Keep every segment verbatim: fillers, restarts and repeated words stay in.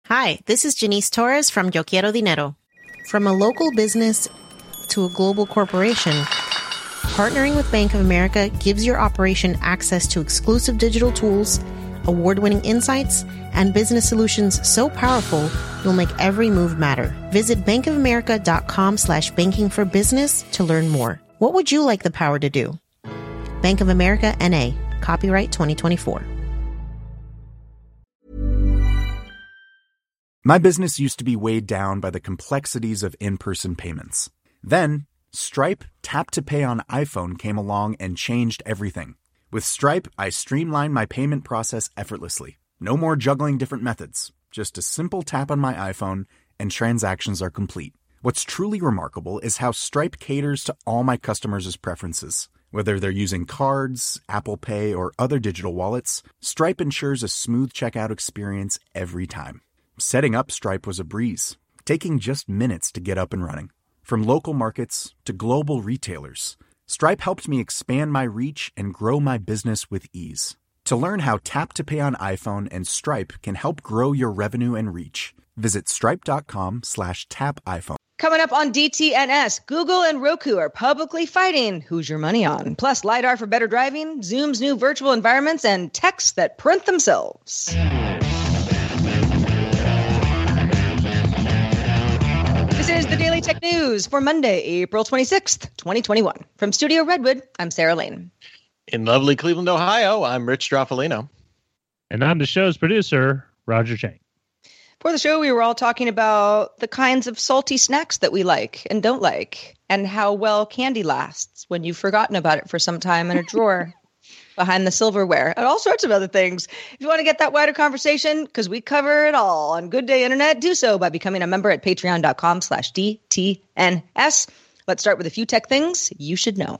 Hi, this is Janice Torres from Yo Quiero Dinero. From a local business to a global corporation, partnering with Bank of America gives your operation access to exclusive digital tools, award-winning insights, and business solutions so powerful you'll make every move matter. Visit bankofamerica.com slash banking for business to learn more. What would you like the power to do? Bank of America, N A. Copyright twenty twenty-four. My business used to be weighed down by the complexities of in-person payments. Then, Stripe Tap to Pay on iPhone came along and changed everything. With Stripe, I streamlined my payment process effortlessly. No more juggling different methods. Just a simple tap on my iPhone and transactions are complete. What's truly remarkable is how Stripe caters to all my customers' preferences. Whether they're using cards, Apple Pay, or other digital wallets, Stripe ensures a smooth checkout experience every time. Setting up Stripe was a breeze, taking just minutes to get up and running. From local markets to global retailers, Stripe helped me expand my reach and grow my business with ease. To learn how Tap to Pay on iPhone and Stripe can help grow your revenue and reach, visit stripe.com slash tap iPhone. Coming up on D T N S, Google and Roku are publicly fighting who's your money on. Plus, LiDAR for better driving, Zoom's new virtual environments, and texts that print themselves. This is the Daily Tech News for Monday, April twenty-sixth, twenty twenty-one. From Studio Redwood, I'm Sarah Lane. In lovely Cleveland, Ohio, I'm Rich Straffolino. And I'm the show's producer, Roger Chang. For the show, we were all talking about the kinds of salty snacks that we like and don't like, and how well candy lasts when you've forgotten about it for some time in a drawer behind the silverware, and all sorts of other things. If you want to get that wider conversation, because we cover it all on Good Day Internet, do so by becoming a member at patreon.com slash DTNS. Let's start with a few tech things you should know.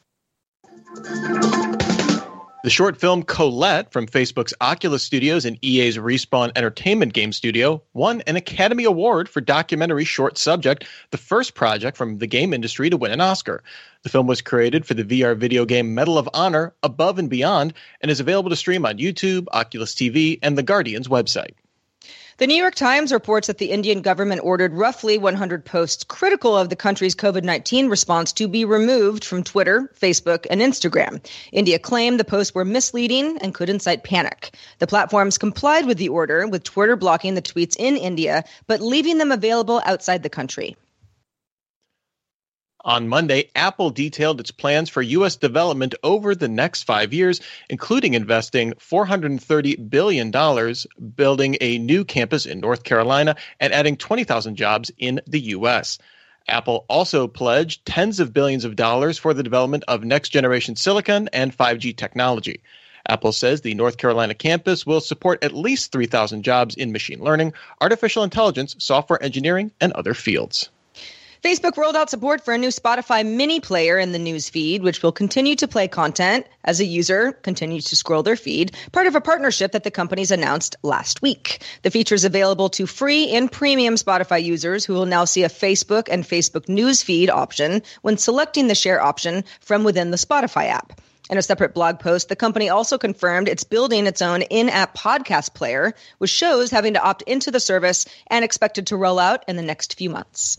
The short film Colette from Facebook's Oculus Studios and E A's Respawn Entertainment game studio won an Academy Award for documentary short subject, the first project from the game industry to win an Oscar. The film was created for the V R video game Medal of Honor Above and Beyond and is available to stream on YouTube, Oculus T V, and The Guardian's website. The New York Times reports that the Indian government ordered roughly one hundred posts critical of the country's COVID nineteen response to be removed from Twitter, Facebook, and Instagram. India claimed the posts were misleading and could incite panic. The platforms complied with the order, with Twitter blocking the tweets in India, but leaving them available outside the country. On Monday, Apple detailed its plans for U S development over the next five years, including investing four hundred thirty billion dollars, building a new campus in North Carolina, and adding twenty thousand jobs in the U S. Apple also pledged tens of billions of dollars for the development of next-generation silicon and five G technology. Apple says the North Carolina campus will support at least three thousand jobs in machine learning, artificial intelligence, software engineering, and other fields. Facebook rolled out support for a new Spotify mini player in the news feed, which will continue to play content as a user continues to scroll their feed, part of a partnership that the companies announced last week. The feature is available to free and premium Spotify users who will now see a Facebook and Facebook news feed option when selecting the share option from within the Spotify app. In a separate blog post, the company also confirmed it's building its own in-app podcast player, with shows having to opt into the service and expected to roll out in the next few months.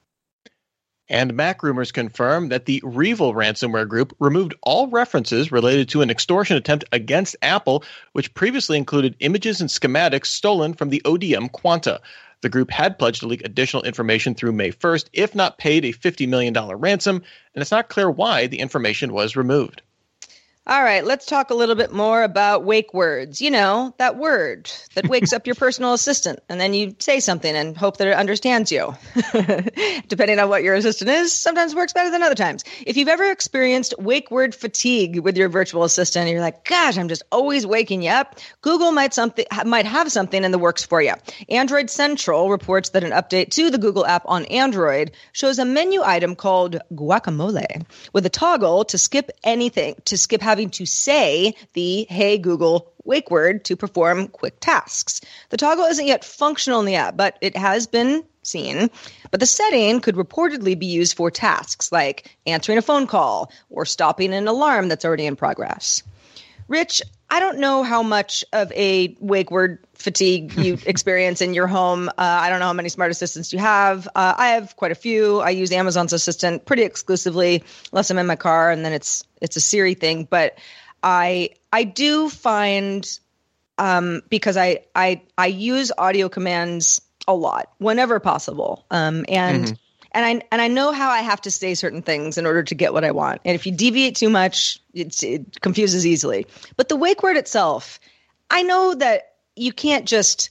And Mac rumors confirm that the Revil ransomware group removed all references related to an extortion attempt against Apple, which previously included images and schematics stolen from the O D M Quanta. The group had pledged to leak additional information through May first, if not paid a fifty million dollars ransom, and it's not clear why the information was removed. All right, let's talk a little bit more about wake words. You know, that word that wakes up your personal assistant, and then you say something and hope that it understands you. Depending on what your assistant is, sometimes works better than other times. If you've ever experienced wake word fatigue with your virtual assistant, and you're like, gosh, I'm just always waking you up, Google might something might have something in the works for you. Android Central reports that an update to the Google app on Android shows a menu item called Guacamole with a toggle to skip anything, to skip having to say the Hey Google wake word to perform quick tasks. The toggle isn't yet functional in the app, but it has been seen. But the setting could reportedly be used for tasks like answering a phone call or stopping an alarm that's already in progress. Rich, I don't know how much of a wake word fatigue you experience in your home. Uh, I don't know how many smart assistants you have. Uh, I have quite a few. I use Amazon's Assistant pretty exclusively, unless I'm in my car, and then it's it's a Siri thing. But I I do find um, because I I I use audio commands a lot whenever possible, um, and. Mm-hmm. And I and I know how I have to say certain things in order to get what I want. And if you deviate too much, it's, it confuses easily. But the wake word itself, I know that you can't just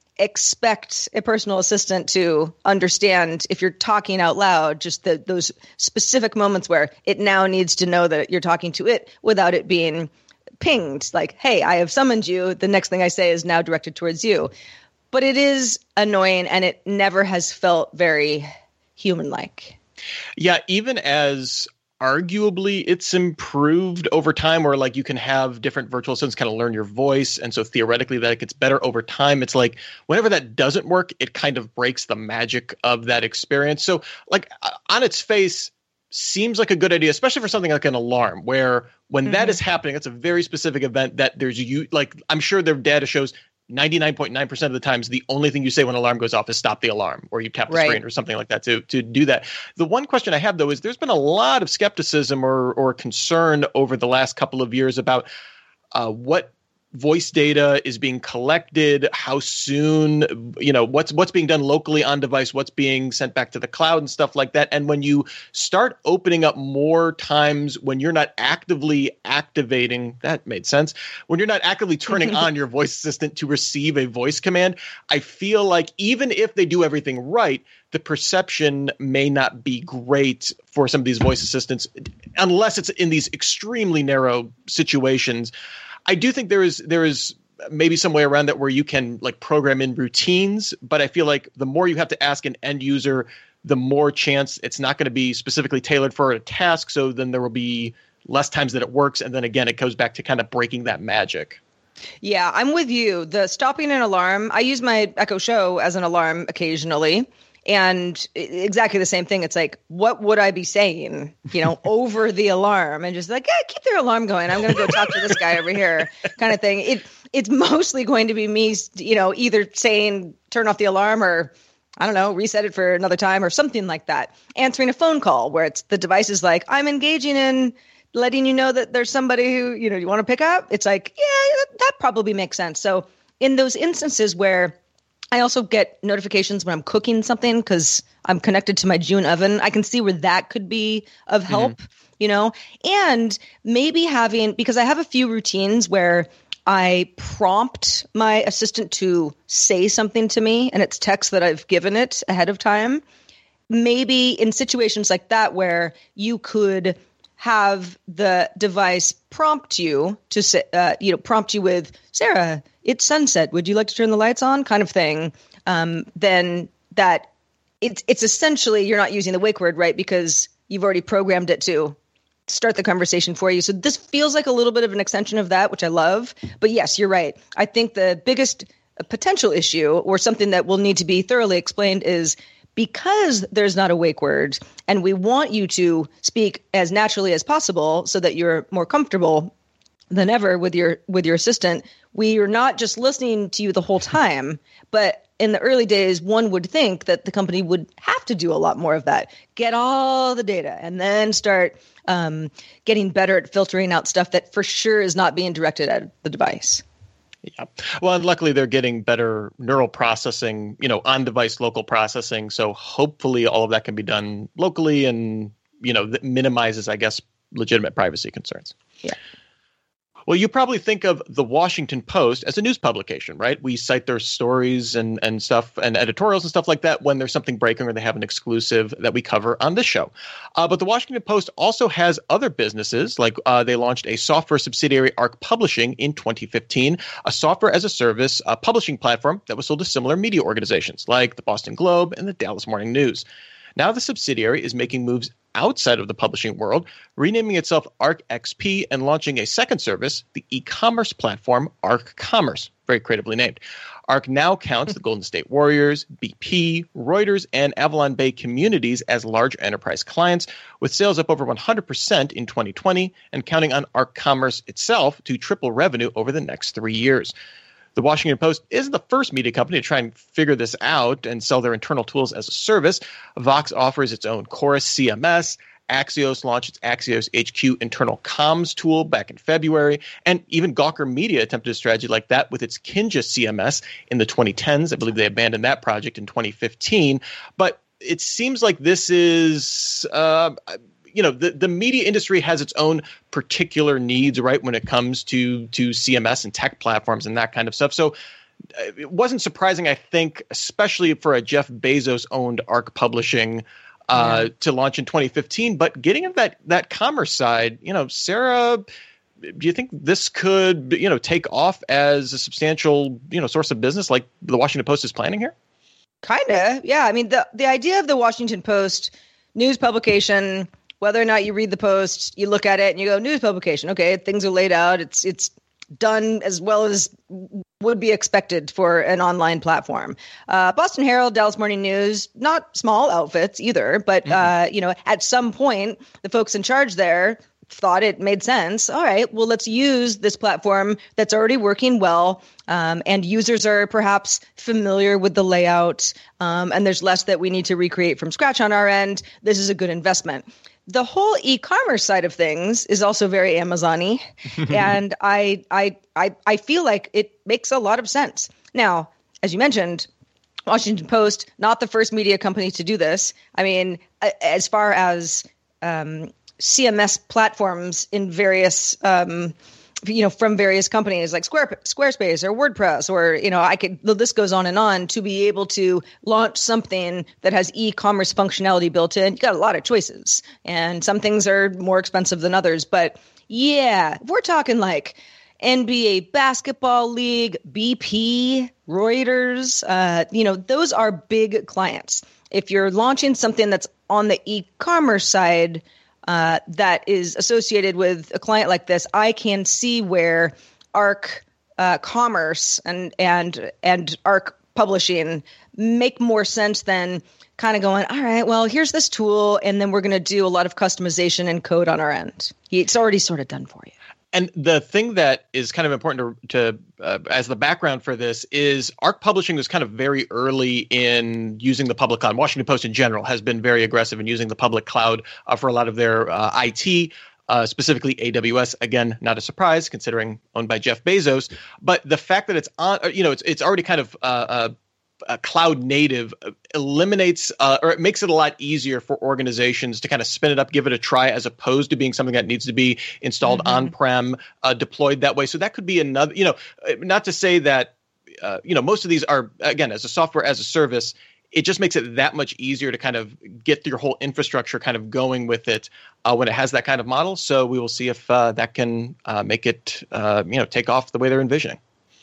expect a personal assistant to understand if you're talking out loud, just the, those specific moments where it now needs to know that you're talking to it without it being pinged. Like, hey, I have summoned you. The next thing I say is now directed towards you. But it is annoying, and it never has felt very human-like. Yeah, even as arguably it's improved over time, where like you can have different virtual assistants kind of learn your voice, and so theoretically that it gets better over time. It's like whenever that doesn't work, it kind of breaks the magic of that experience. So like on its face, seems like a good idea, especially for something like an alarm, where when mm-hmm. that is happening, it's a very specific event that there's you like I'm sure their data shows ninety-nine point nine percent of the times, the only thing you say when an alarm goes off is stop the alarm, or you tap the right. screen or something like that to, to do that. The one question I have, though, is there's been a lot of skepticism or, or concern over the last couple of years about uh, what voice data is being collected, how soon, you know, what's what's being done locally on device, what's being sent back to the cloud and stuff like that. And when you start opening up more times when you're not actively activating, that made sense, when you're not actively turning on your voice assistant to receive a voice command, I feel like even if they do everything right, the perception may not be great for some of these voice assistants, unless it's in these extremely narrow situations. I do think there is there is maybe some way around that where you can like program in routines, but I feel like the more you have to ask an end user, the more chance it's not going to be specifically tailored for a task. So then there will be less times that it works. And then again, it goes back to kind of breaking that magic. Yeah, I'm with you. The stopping an alarm, I use my Echo Show as an alarm occasionally. And exactly the same thing. It's like, what would I be saying, you know, over the alarm, and just like, yeah, keep their alarm going. I'm going to go talk to this guy over here kind of thing. It It's mostly going to be me, you know, either saying turn off the alarm or, I don't know, reset it for another time or something like that. Answering a phone call where it's the device is like, I'm engaging in letting you know that there's somebody who, you know, you want to pick up. It's like, yeah, that, that probably makes sense. So in those instances where I also get notifications when I'm cooking something because I'm connected to my June oven, I can see where that could be of help, mm-hmm. you know, and maybe having, because I have a few routines where I prompt my assistant to say something to me and it's text that I've given it ahead of time. Maybe in situations like that where you could have the device prompt you to say, uh, you know, prompt you with, Sarah, it's sunset. Would you like to turn the lights on? Kind of thing. Um, then that it's it's essentially you're not using the wake word, right? Because you've already programmed it to start the conversation for you. So this feels like a little bit of an extension of that, which I love. But yes, you're right. I think the biggest potential issue or something that will need to be thoroughly explained is because there's not a wake word and we want you to speak as naturally as possible so that you're more comfortable than ever with your with your assistant. We are not just listening to you the whole time, but in the early days, one would think that the company would have to do a lot more of that, get all the data, and then start um, getting better at filtering out stuff that for sure is not being directed at the device. Yeah. Well, and luckily they're getting better neural processing, you know, on-device local processing. So hopefully all of that can be done locally and, you know, that minimizes, I guess, legitimate privacy concerns. Yeah. Well, you probably think of the Washington Post as a news publication, right? We cite their stories and, and stuff and editorials and stuff like that when there's something breaking or they have an exclusive that we cover on this show. Uh, but the Washington Post also has other businesses, like uh, they launched a software subsidiary, Arc Publishing, in twenty fifteen, a software as a service uh, publishing platform that was sold to similar media organizations like the Boston Globe and the Dallas Morning News. Now the subsidiary is making moves outside of the publishing world, renaming itself Arc X P and launching a second service, the e-commerce platform Arc Commerce. very creatively named. ARC now counts the Golden State Warriors, B P, Reuters, and Avalon Bay communities as large enterprise clients, with sales up over one hundred percent in twenty twenty and counting on ARC Commerce itself to triple revenue over the next three years. The Washington Post is the first media company to try and figure this out and sell their internal tools as a service. Vox offers its own Chorus C M S. Axios launched its Axios H Q internal comms tool back in February, and even Gawker Media attempted a strategy like that with its Kinja C M S in the twenty tens. I believe they abandoned that project in twenty fifteen. But it seems like this is, uh, you know, the, the media industry has its own particular needs, right, when it comes to, to C M S and tech platforms and that kind of stuff. So it wasn't surprising, I think, especially for a Jeff Bezos-owned ARC Publishing Uh, yeah. to launch in twenty fifteen, but getting into that that commerce side, you know, Sarah, do you think this could, you know, take off as a substantial, you know, source of business like the Washington Post is planning here? Kind of, yeah. I mean, the the idea of the Washington Post news publication, whether or not you read the Post, you look at it and you go, news publication, okay, things are laid out, it's it's done as well as would be expected for an online platform. Uh, Boston Herald, Dallas Morning News, not small outfits either, but mm-hmm. uh, you know, at some point, the folks in charge there thought it made sense. All right, well, let's use this platform that's already working well, um, and users are perhaps familiar with the layout, um, and there's less that we need to recreate from scratch on our end. This is a good investment. The whole e-commerce side of things is also very Amazon-y, and I, I, I, I feel like it makes a lot of sense. Now, as you mentioned, Washington Post, not the first media company to do this. I mean, as far as um, C M S platforms in various, um, you know, from various companies like Square, Squarespace or WordPress, or, you know, I could, the list goes on and on, to be able to launch something that has e-commerce functionality built in. You got a lot of choices, and some things are more expensive than others. But yeah, if we're talking like N B A basketball league, B P, Reuters, uh, you know, those are big clients. If you're launching something that's on the e-commerce side, Uh, that is associated with a client like this, I can see where ARC uh, Commerce and and and ARC Publishing make more sense than kind of going, all right, well, here's this tool, and then we're going to do a lot of customization and code on our end. It's already sort of done for you. And the thing that is kind of important to, to uh, as the background for this is ARC Publishing was kind of very early in using the public cloud. Washington Post in general has been very aggressive in using the public cloud uh, for a lot of their uh, I T, uh, specifically A W S. Again, not a surprise considering owned by Jeff Bezos. But the fact that it's on, you know, it's it's already kind of uh, uh, Uh, cloud native eliminates uh, or it makes it a lot easier for organizations to kind of spin it up, give it a try, as opposed to being something that needs to be installed mm-hmm. on-prem, uh, deployed that way. So that could be another, you know, not to say that, uh, you know, most of these are, again, as a software as a service, it just makes it that much easier to kind of get your whole infrastructure kind of going with it uh, when it has that kind of model. So we will see if uh, that can uh, make it, uh, you know, take off the way they're envisioning.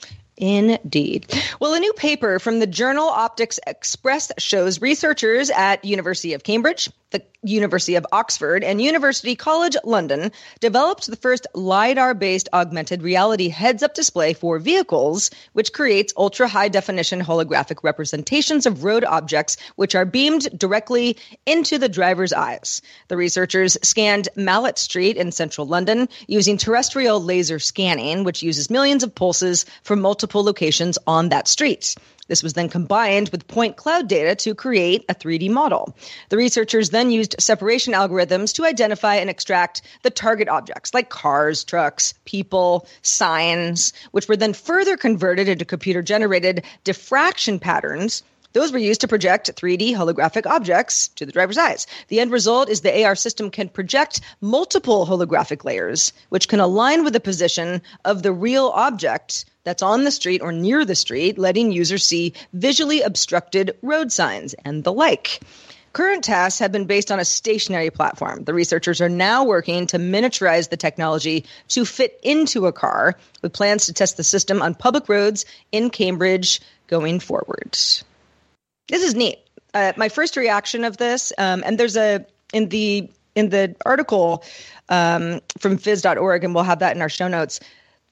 Indeed. Well, a new paper from the journal Optics Express shows researchers at University of Cambridge, the University of Oxford, and University College London developed the first LiDAR-based augmented reality heads-up display for vehicles, which creates ultra-high-definition holographic representations of road objects, which are beamed directly into the driver's eyes. The researchers scanned Mallet Street in central London using terrestrial laser scanning, which uses millions of pulses from multiple locations on that street. This was then combined with point cloud data to create a three D model. The researchers then used separation algorithms to identify and extract the target objects, like cars, trucks, people, signs, which were then further converted into computer-generated diffraction patterns. Those were used to project three D holographic objects to the driver's eyes. The end result is the A R system can project multiple holographic layers, which can align with the position of the real object that's on the street or near the street, letting users see visually obstructed road signs and the like. Current tests have been based on a stationary platform. The researchers are now working to miniaturize the technology to fit into a car, with plans to test the system on public roads in Cambridge going forward. This is neat. Uh, my first reaction of this, um, and there's a in the in the article um, from phys dot org, and we'll have that in our show notes.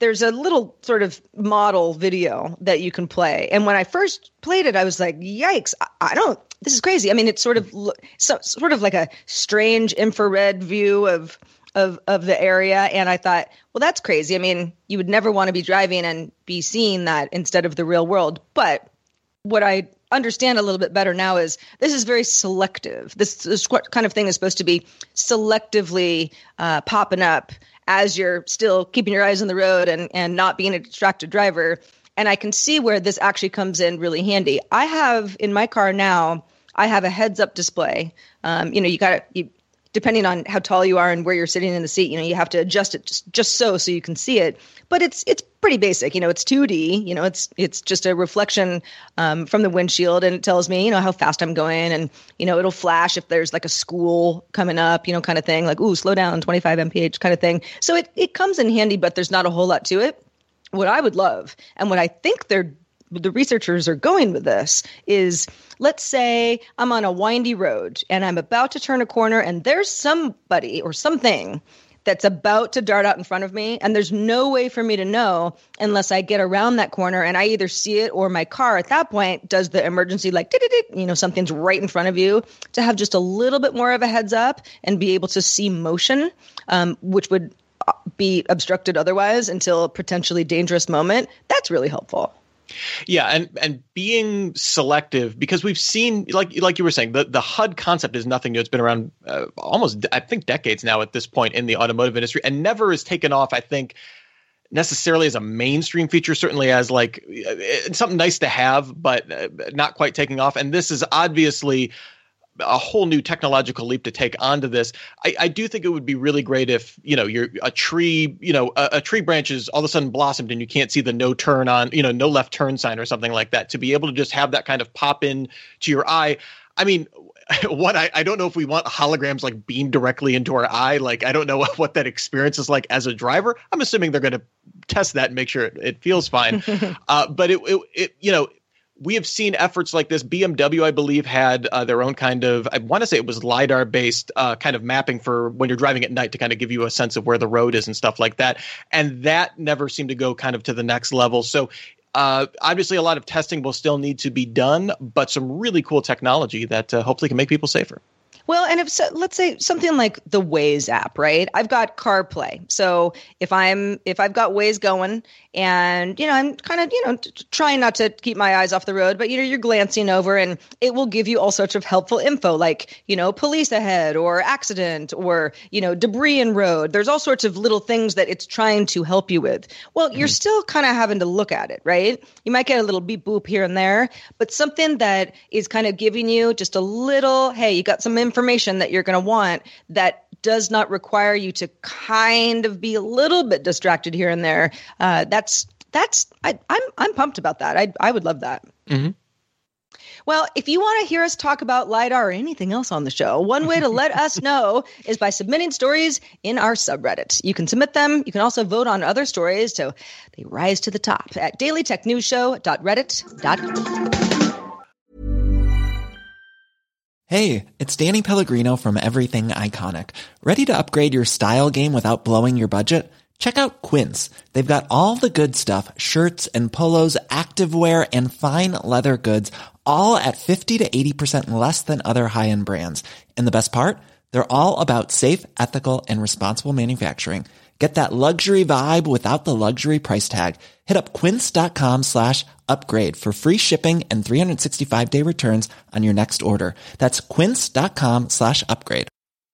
there's a little sort of model video that you can play. And when I first played it, I was like, yikes, I, I don't, this is crazy. I mean, it's sort of so, sort of like a strange infrared view of, of, of the area. And I thought, well, that's crazy. I mean, you would never want to be driving and be seeing that instead of the real world. But what I understand a little bit better now is this is very selective. This, this kind of thing is supposed to be selectively uh, popping up as you're still keeping your eyes on the road and, and not being a distracted driver. And I can see where this actually comes in really handy. I have in my car now, I have a heads up display. Um, you know, you got to, depending on how tall you are and where you're sitting in the seat, you know, you have to adjust it just, just so, so you can see it. But it's, it's pretty basic. You know, it's two D, you know, it's, it's just a reflection um, from the windshield, and it tells me, you know, how fast I'm going, and, you know, it'll flash if there's like a school coming up, you know, kind of thing, like, ooh, slow down, twenty-five M P H kind of thing. So it, it comes in handy, but there's not a whole lot to it. What I would love, and what I think they're, the researchers are going with this is, let's say I'm on a windy road and I'm about to turn a corner and there's somebody or something that's about to dart out in front of me, and there's no way for me to know unless I get around that corner and I either see it or my car at that point does the emergency, like, you know, something's right in front of you, to have just a little bit more of a heads up and be able to see motion, um, which would be obstructed otherwise until a potentially dangerous moment. That's really helpful. Yeah, and and being selective, because we've seen, like like you were saying, the, the H U D concept is nothing new. It's been around uh, almost, I think, decades now at this point in the automotive industry, and never has taken off, I think, necessarily as a mainstream feature, certainly as like it's something nice to have, but uh, not quite taking off. And this is obviously a whole new technological leap to take onto this. I, I do think it would be really great if, you know, you're a tree, you know, a, a tree branch is all of a sudden blossomed and you can't see the no turn on, you know, no left turn sign or something like that, to be able to just have that kind of pop in to your eye. I mean, what I, I don't know if we want holograms like beamed directly into our eye. Like, I don't know what, what that experience is like as a driver. I'm assuming they're going to test that and make sure it, it feels fine. uh, but it, it, it, you know, we have seen efforts like this. B M W, I believe, had uh, their own kind of, I want to say it was LiDAR-based uh, kind of mapping for when you're driving at night to kind of give you a sense of where the road is and stuff like that. And that never seemed to go kind of to the next level. So uh, obviously a lot of testing will still need to be done, but some really cool technology that uh, hopefully can make people safer. Well, and if so, let's say something like the Waze app, right? I've got CarPlay. So if I'm if I've got Waze going and, you know, I'm kind of, you know, t- trying not to keep my eyes off the road, but, you know, you're glancing over and it will give you all sorts of helpful info, like, you know, police ahead or accident or, you know, debris in road. There's all sorts of little things that it's trying to help you with. Well, mm-hmm. You're still kind of having to look at it, right? You might get a little beep boop here and there, but something that is kind of giving you just a little, hey, you got some information that you're going to want that does not require you to kind of be a little bit distracted here and there. Uh, that's that's I, I'm I'm pumped about that. I I would love that. Mm-hmm. Well, if you want to hear us talk about LiDAR or anything else on the show, one way to let us know is by submitting stories in our subreddit. You can submit them. You can also vote on other stories so they rise to the top at daily tech news show dot reddit dot com. Hey, it's Danny Pellegrino from Everything Iconic. Ready to upgrade your style game without blowing your budget? Check out Quince. They've got all the good stuff, shirts and polos, activewear, and fine leather goods, all at fifty to eighty percent less than other high-end brands. And the best part? They're all about safe, ethical, and responsible manufacturing. Get that luxury vibe without the luxury price tag. Hit up quince.com slash upgrade for free shipping and three sixty-five day returns on your next order. That's quince.com slash upgrade.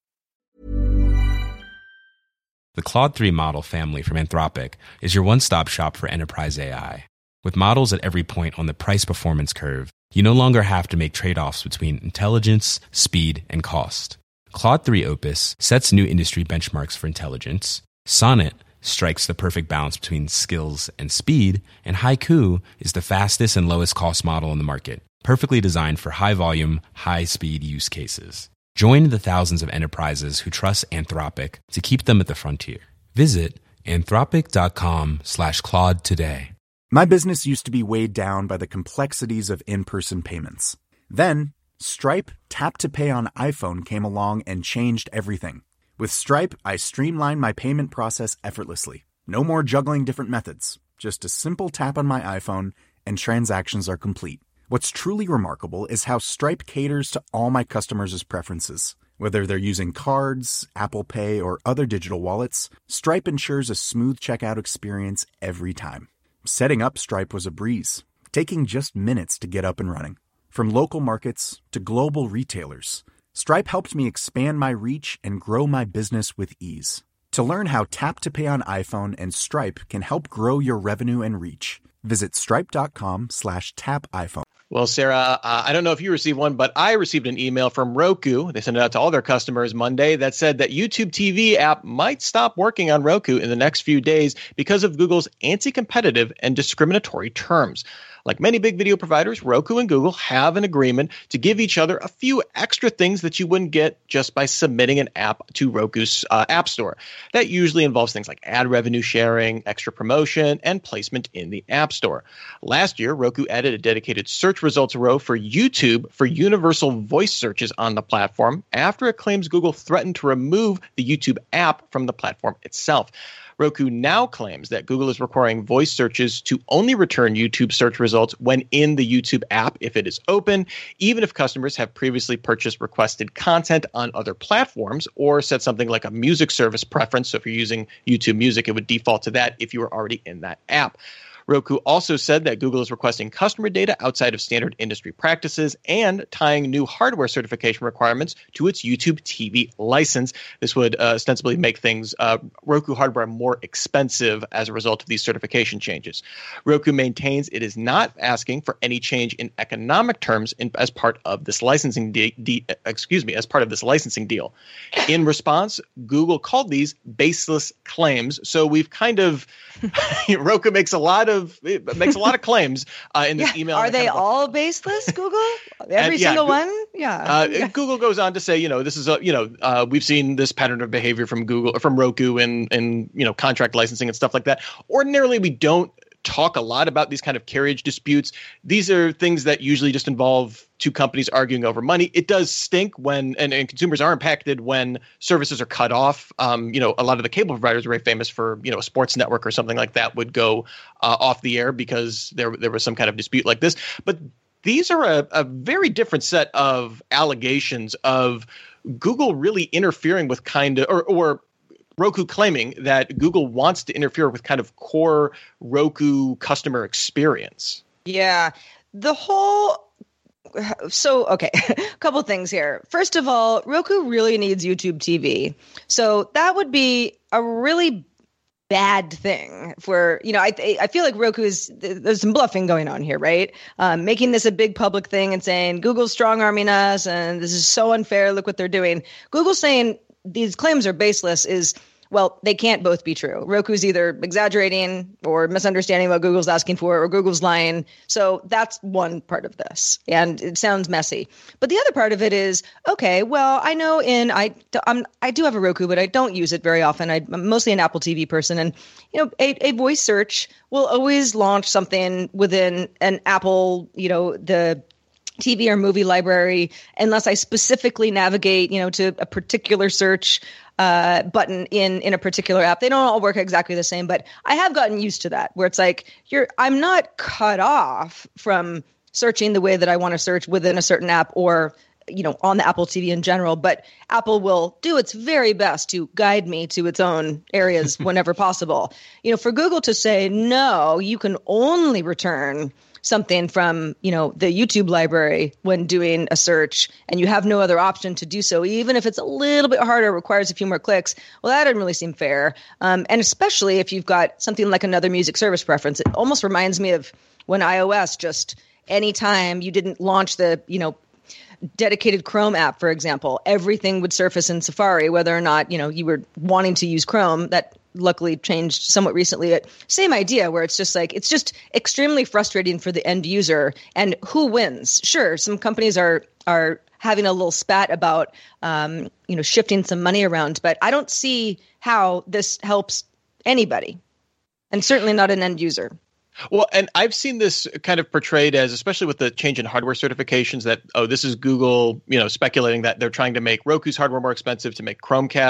The Claude three model family from Anthropic is your one-stop shop for enterprise A I. With models at every point on the price-performance curve, you no longer have to make trade-offs between intelligence, speed, and cost. Claude three Opus sets new industry benchmarks for intelligence. Sonnet strikes the perfect balance between skills and speed, and Haiku is the fastest and lowest cost model in the market, perfectly designed for high-volume, high-speed use cases. Join the thousands of enterprises who trust Anthropic to keep them at the frontier. Visit anthropic.com slash Claude today. My business used to be weighed down by the complexities of in-person payments. Then, Stripe Tap to Pay on iPhone came along and changed everything. With Stripe, I streamlined my payment process effortlessly. No more juggling different methods. Just a simple tap on my iPhone and transactions are complete. What's truly remarkable is how Stripe caters to all my customers' preferences. Whether they're using cards, Apple Pay, or other digital wallets, Stripe ensures a smooth checkout experience every time. Setting up Stripe was a breeze, taking just minutes to get up and running. From local markets to global retailers, Stripe helped me expand my reach and grow my business with ease. To learn how Tap to Pay on iPhone and Stripe can help grow your revenue and reach, visit stripe.com slash tap iPhone. Well, Sarah, uh, I don't know if you received one, but I received an email from Roku. They sent it out to all their customers Monday that said that YouTube T V app might stop working on Roku in the next few days because of Google's anti-competitive and discriminatory terms. Like many big video providers, Roku and Google have an agreement to give each other a few extra things that you wouldn't get just by submitting an app to Roku's uh, App Store. That usually involves things like ad revenue sharing, extra promotion, and placement in the App Store. Last year, Roku added a dedicated search results row for YouTube for universal voice searches on the platform after it claims Google threatened to remove the YouTube app from the platform itself. Roku now claims that Google is requiring voice searches to only return YouTube search results when in the YouTube app if it is open, even if customers have previously purchased requested content on other platforms or set something like a music service preference. So if you're using YouTube Music, it would default to that if you were already in that app. Roku also said that Google is requesting customer data outside of standard industry practices and tying new hardware certification requirements to its YouTube T V license. This would uh, ostensibly make things uh, Roku hardware more expensive as a result of these certification changes. Roku maintains it is not asking for any change in economic terms in, as part of this licensing de- de- excuse me, as part of this licensing deal. In response, Google called these baseless claims. So we've kind of Roku makes a lot of It makes a lot of claims uh, in this yeah. email. Are they kind of all baseless, Google? Every and, yeah, single Go- one? Yeah. Uh, yeah. Google goes on to say, you know, this is a, you know, uh, we've seen this pattern of behavior from Google, from Roku, and and you know, contract licensing and stuff like that. Ordinarily, we don't talk a lot about these kind of carriage disputes. These are things that usually just involve two companies arguing over money. It does stink when, and, and consumers are impacted when services are cut off. Um, you know, a lot of the cable providers are very famous for, you know, a sports network or something like that would go uh, off the air because there there was some kind of dispute like this. But these are a, a very different set of allegations of Google really interfering with kind of, or, or Roku claiming that Google wants to interfere with kind of core Roku customer experience. Yeah. The whole So, okay, a couple things here. First of all, Roku really needs YouTube T V. So that would be a really bad thing for, you know, I I feel like Roku is, there's some bluffing going on here, right? Um, making this a big public thing and saying Google's strong-arming us and this is so unfair, look what they're doing. Google's saying these claims are baseless is, well, they can't both be true. Roku's either exaggerating or misunderstanding what Google's asking for, or Google's lying. So that's one part of this. And it sounds messy. But the other part of it is, okay, well, I know in, I, I'm, I do have a Roku, but I don't use it very often. I, I'm mostly an Apple T V person. And, you know, a, a voice search will always launch something within an Apple, you know, the T V or movie library, unless I specifically navigate, you know, to a particular search uh, button in, in a particular app. They don't all work exactly the same, but I have gotten used to that, where it's like, you're, I'm not cut off from searching the way that I want to search within a certain app or, you know, on the Apple T V in general, but Apple will do its very best to guide me to its own areas whenever possible. You know, for Google to say, no, you can only return something from, you know, the YouTube library when doing a search, and you have no other option to do so, even if it's a little bit harder, requires a few more clicks. Well, that doesn't really seem fair. Um, and especially if you've got something like another music service preference, it almost reminds me of when iOS just anytime you didn't launch the, you know, dedicated Chrome app, for example, everything would surface in Safari, whether or not, you know, you were wanting to use Chrome. That luckily changed somewhat recently. But same idea, where it's just like, it's just extremely frustrating for the end user. And who wins? Sure, some companies are are having a little spat about, um, you know, shifting some money around, but I don't see how this helps anybody, and certainly not an end user. Well, and I've seen this kind of portrayed as, especially with the change in hardware certifications, that, oh, this is Google, you know, speculating that they're trying to make Roku's hardware more expensive to make Chromecast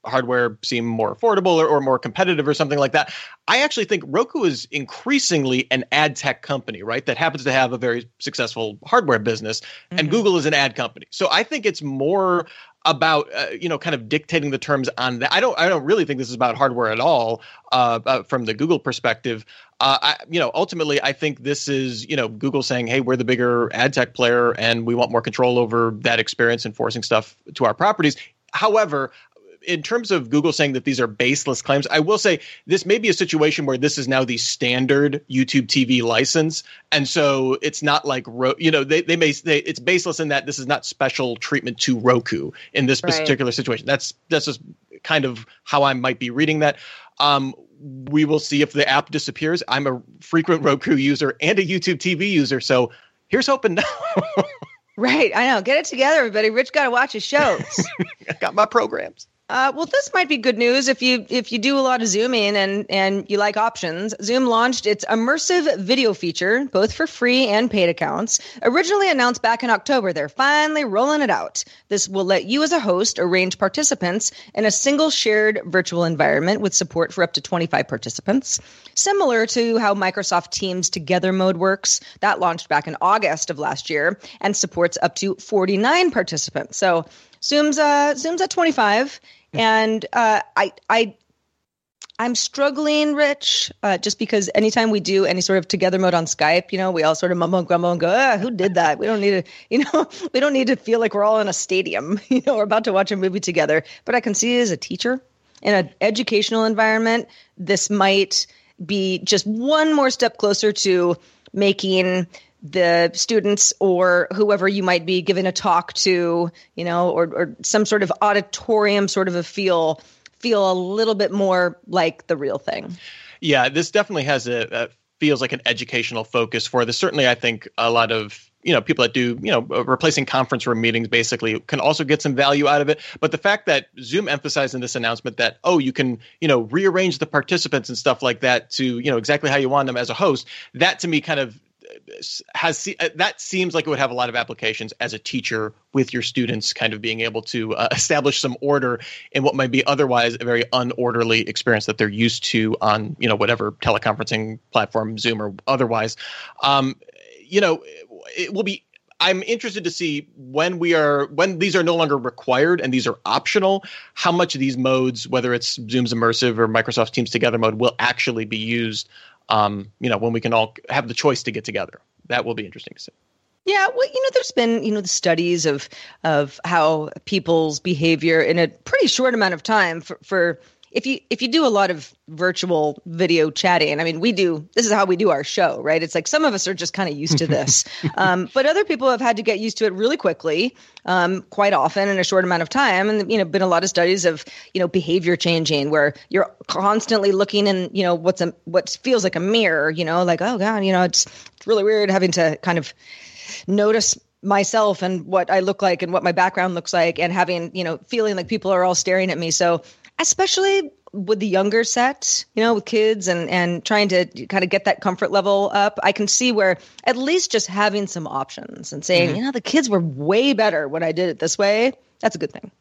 hardware seem more affordable or, or more competitive or something like that. I actually think Roku is increasingly an ad tech company, right? That happens to have a very successful hardware business, mm-hmm. and Google is an ad company. So I think it's more about, uh, you know, kind of dictating the terms on that. I don't, I don't really think this is about hardware at all uh, uh, from the Google perspective. Uh, I, you know, ultimately, I think this is, you know, Google saying, hey, we're the bigger ad tech player and we want more control over that experience and forcing stuff to our properties. However, in terms of Google saying that these are baseless claims, I will say this may be a situation where this is now the standard YouTube T V license. And so it's not like, you know, they, they may say it's baseless in that this is not special treatment to Roku in this right. particular situation. That's, that's just kind of how I might be reading that. Um, we will see if the app disappears. I'm a frequent Roku user and a YouTube T V user. So here's hoping now. Right. I know. Get it together, everybody. Rich got to watch his shows. I got my programs. Uh, well, this might be good news if you if you do a lot of zooming and, and you like options. Zoom launched its immersive video feature, both for free and paid accounts. Originally announced back in October, they're finally rolling it out. This will let you as a host arrange participants in a single shared virtual environment with support for up to twenty-five participants. Similar to how Microsoft Teams Together Mode works. That launched back in August of last year and supports up to forty-nine participants. So Zoom's uh, Zoom's at twenty-five, and uh, I I I'm struggling, Rich, uh, just because anytime we do any sort of together mode on Skype, you know, we all sort of mumble and grumble and go, ah, who did that? We don't need to, you know, we don't need to feel like we're all in a stadium, you know, we're about to watch a movie together. But I can see as a teacher in an educational environment, this might be just one more step closer to making the students or whoever you might be giving a talk to, you know, or, or some sort of auditorium sort of a feel, feel a little bit more like the real thing. Yeah, this definitely has a, a feels like an educational focus for this. Certainly, I think a lot of, you know, people that do, you know, replacing conference room meetings basically can also get some value out of it. But the fact that Zoom emphasized in this announcement that, oh, you can, you know, rearrange the participants and stuff like that to, you know, exactly how you want them as a host, that to me kind of has that seems like it would have a lot of applications as a teacher with your students kind of being able to uh, establish some order in what might be otherwise a very unorderly experience that they're used to on, you know, whatever teleconferencing platform, Zoom or otherwise. Um, you know, it will be I'm interested to see when we are when these are no longer required and these are optional, how much of these modes, whether it's Zoom's immersive or Microsoft Teams Together mode, will actually be used. Um, you know, when we can all have the choice to get together. That will be interesting to see. Yeah, well, you know, there's been, you know, the studies of of how people's behavior in a pretty short amount of time for, for if you if you do a lot of virtual video chatting. I mean, we do. This is how we do our show, right? It's like some of us are just kind of used to this, um, but other people have had to get used to it really quickly, um, quite often in a short amount of time. And you know, been a lot of studies of you know behavior changing, where you're constantly looking in, you know, what's a what feels like a mirror, you know, like oh god, you know, it's it's really weird having to kind of notice myself and what I look like and what my background looks like, and having you know feeling like people are all staring at me. So. Especially with the younger set, you know, with kids and, and trying to kind of get that comfort level up, I can see where at least just having some options and saying, mm-hmm. you know, the kids were way better when I did it this way. That's a good thing.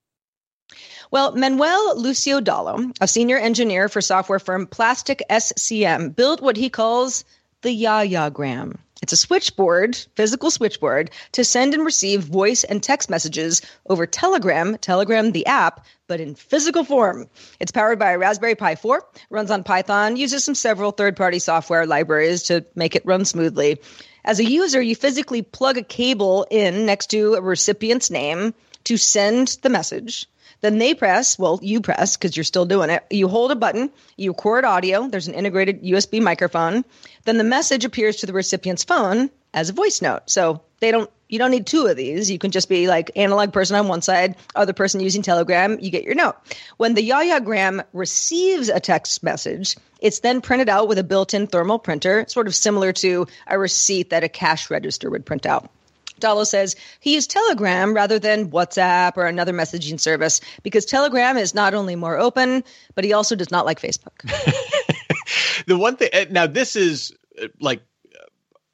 Well, Manuel Lucio Dallo, a senior engineer for software firm Plastic S C M, built what he calls the Yaya-gram. It's a switchboard, physical switchboard, to send and receive voice and text messages over Telegram, Telegram the app, but in physical form. It's powered by a Raspberry Pi four, runs on Python, uses some several third-party software libraries to make it run smoothly. As a user, you physically plug a cable in next to a recipient's name to send the message. Then they press, well, you press because you're still doing it. You hold a button, you record audio. There's an integrated U S B microphone. Then the message appears to the recipient's phone as a voice note. So they don't, you don't need two of these. You can just be like analog person on one side, other person using Telegram, you get your note. When the Yaya-gram receives a text message, it's then printed out with a built-in thermal printer, sort of similar to a receipt that a cash register would print out. Dallo says he used Telegram rather than WhatsApp or another messaging service because Telegram is not only more open, but he also does not like Facebook. The one thing now, this is like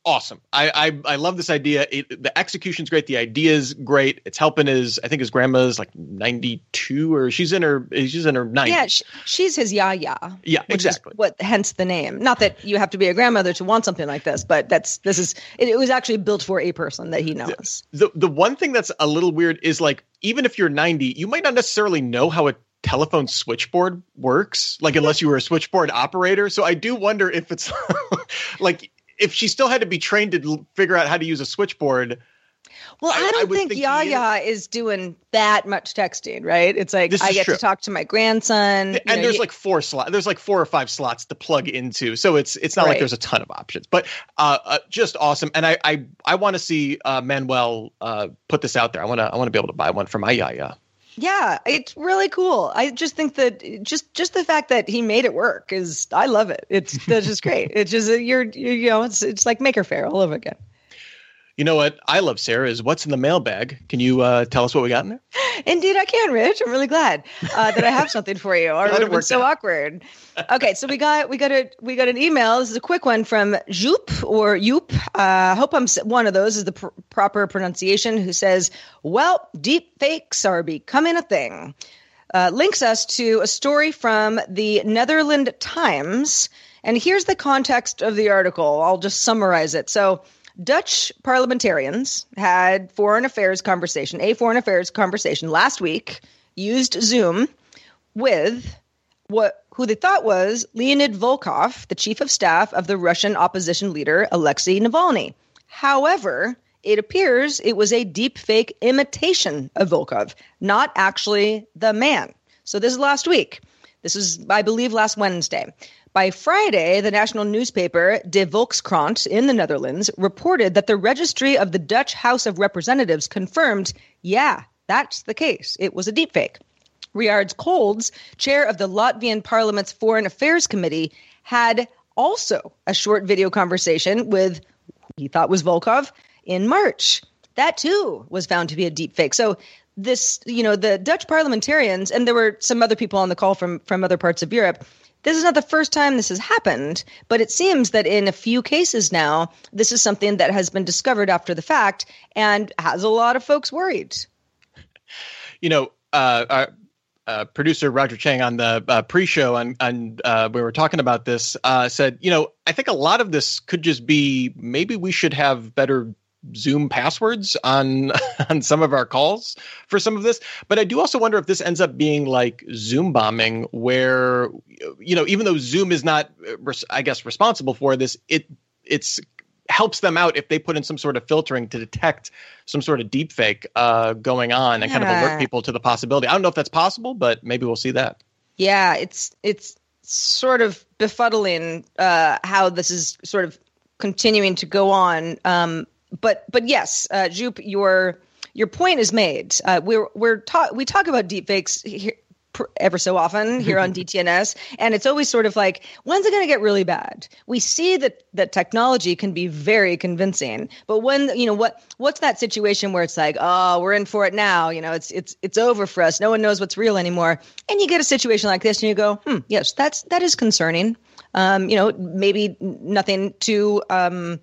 awesome. I, I I love this idea. It, the execution's great. The idea's great. It's helping his. I think his grandma's like ninety-two, or she's in her. She's in her nineties. Yeah, sh- she's his yaya. Yeah, which exactly. Is what hence the name. Not that you have to be a grandmother to want something like this, but that's this is. It, it was actually built for a person that he knows. The, the the one thing that's a little weird is like even if you're ninety, you might not necessarily know how a telephone switchboard works. Like unless you were a switchboard operator. So I do wonder if it's like. If she still had to be trained to l- figure out how to use a switchboard. Well, I, I don't I think, think Yaya is. is doing that much texting, right? It's like I get true. to talk to my grandson. And know, there's you, like four slots. There's like four or five slots to plug into. So it's it's not right. like there's a ton of options. But uh, uh, just awesome. And I I, I want to see uh, Manuel uh, put this out there. I want to I want to be able to buy one for my Yaya. Yeah, it's really cool. I just think that just just the fact that he made it work is I love it. It's that's just great. It's just you're, you're you know it's it's like Maker Faire all over again. You know what I love, Sarah, is what's in the mailbag. Can you uh, tell us what we got in there? Indeed, I can, Rich. I'm really glad uh, that I have something for you. Or it would have been so out. awkward. Okay, so we got we got a we got an email. This is a quick one from Joop or Yoop. I uh, hope I'm one of those is the pr- proper pronunciation. Who says, "Well, deep fakes are becoming a thing." Uh, links us to a story from the Netherlands Times, and here's the context of the article. I'll just summarize it. So. Dutch parliamentarians had foreign affairs conversation, a foreign affairs conversation last week, used Zoom with what who they thought was Leonid Volkov, the chief of staff of the Russian opposition leader Alexei Navalny. However, it appears it was a deepfake imitation of Volkov, not actually the man. So this is last week. This was, I believe, last Wednesday. By Friday, the national newspaper De Volkskrant in the Netherlands reported that the registry of the Dutch House of Representatives confirmed, yeah, that's the case. It was a deepfake. Riards Kolds, chair of the Latvian Parliament's Foreign Affairs Committee, had also a short video conversation with he thought was Volkov in March. That too was found to be a deepfake. So this, you know, the Dutch parliamentarians, and there were some other people on the call from, from other parts of Europe. This is not the first time this has happened, but it seems that in a few cases now, this is something that has been discovered after the fact and has a lot of folks worried. You know, uh, our uh, producer Roger Chang on the uh, pre-show, and on, uh, we were talking about this, uh, said, you know, I think a lot of this could just be maybe we should have better Zoom passwords on on some of our calls for some of this. But I do also wonder if this ends up being like Zoom bombing, where, you know, even though Zoom is not, I guess, responsible for this, it it's helps them out if they put in some sort of filtering to detect some sort of deepfake uh, going on and yeah. kind of alert people to the possibility. I don't know if that's possible, but maybe we'll see that. Yeah, it's it's sort of befuddling uh, how this is sort of continuing to go on. Um, But but yes, uh, Joop, your your point is made. Uh, we're we're ta- we talk about deepfakes here, pr- ever so often here on D T N S, and it's always sort of like, when's it going to get really bad? We see that that technology can be very convincing, but when you know what what's that situation where it's like, oh, we're in for it now. You know, it's it's it's over for us. No one knows what's real anymore. And you get a situation like this, and you go, hmm, yes, that's that is concerning. Um, you know, maybe nothing too. Um,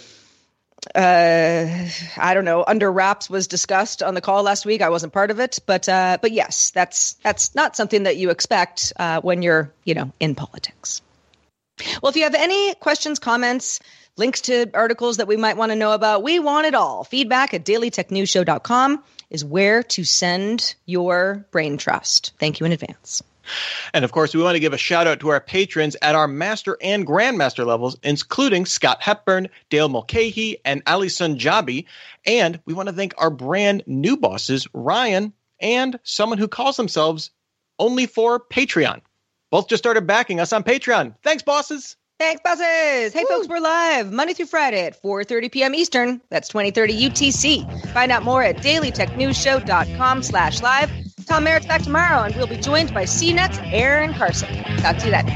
uh, I don't know, under wraps was discussed on the call last week. I wasn't part of it, but, uh, but yes, that's, that's not something that you expect, uh, when you're, you know, in politics. Well, if you have any questions, comments, links to articles that we might want to know about, we want it all. Feedback at daily tech news show dot com is where to send your brain trust. Thank you in advance. And of course, we want to give a shout out to our patrons at our master and grandmaster levels, including Scott Hepburn, Dale Mulcahy, and Ali Sunjabi. And we want to thank our brand new bosses, Ryan, and someone who calls themselves Only for Patreon. Both just started backing us on Patreon. Thanks, bosses. Thanks, bosses. Hey, Woo. Folks, we're live Monday through Friday at four thirty p.m. Eastern. That's twenty thirty U T C. Find out more at daily tech news show dot com slash live. Tom Merritt's back tomorrow, and we'll be joined by C NET's Aaron Carson. Talk to you then.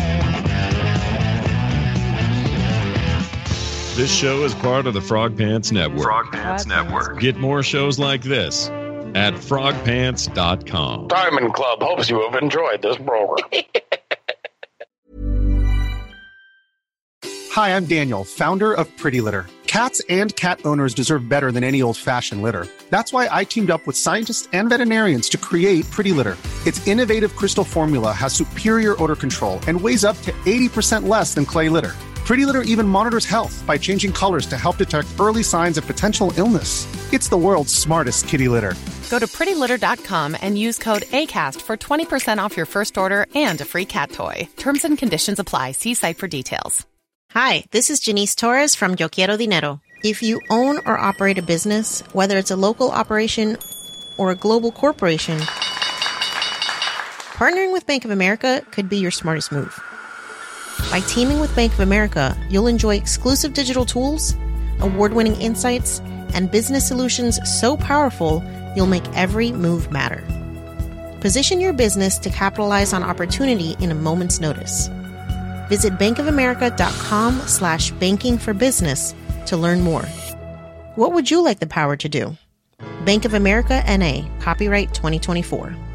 This show is part of the Frog Pants Network. Frog Pants Network. Get more shows like this at frog pants dot com. Diamond Club hopes you have enjoyed this program. Hi, I'm Daniel, founder of Pretty Litter. Cats and cat owners deserve better than any old-fashioned litter. That's why I teamed up with scientists and veterinarians to create Pretty Litter. Its innovative crystal formula has superior odor control and weighs up to eighty percent less than clay litter. Pretty Litter even monitors health by changing colors to help detect early signs of potential illness. It's the world's smartest kitty litter. Go to pretty litter dot com and use code ACAST for twenty percent off your first order and a free cat toy. Terms and conditions apply. See site for details. Hi, this is Janice Torres from Yo Quiero Dinero. If you own or operate a business, whether it's a local operation or a global corporation, partnering with Bank of America could be your smartest move. By teaming with Bank of America, you'll enjoy exclusive digital tools, award-winning insights, and business solutions so powerful you'll make every move matter. Position your business to capitalize on opportunity in a moment's notice. Visit bankofamerica.com slash banking for business to learn more. What would you like the power to do? Bank of America N A, copyright twenty twenty-four.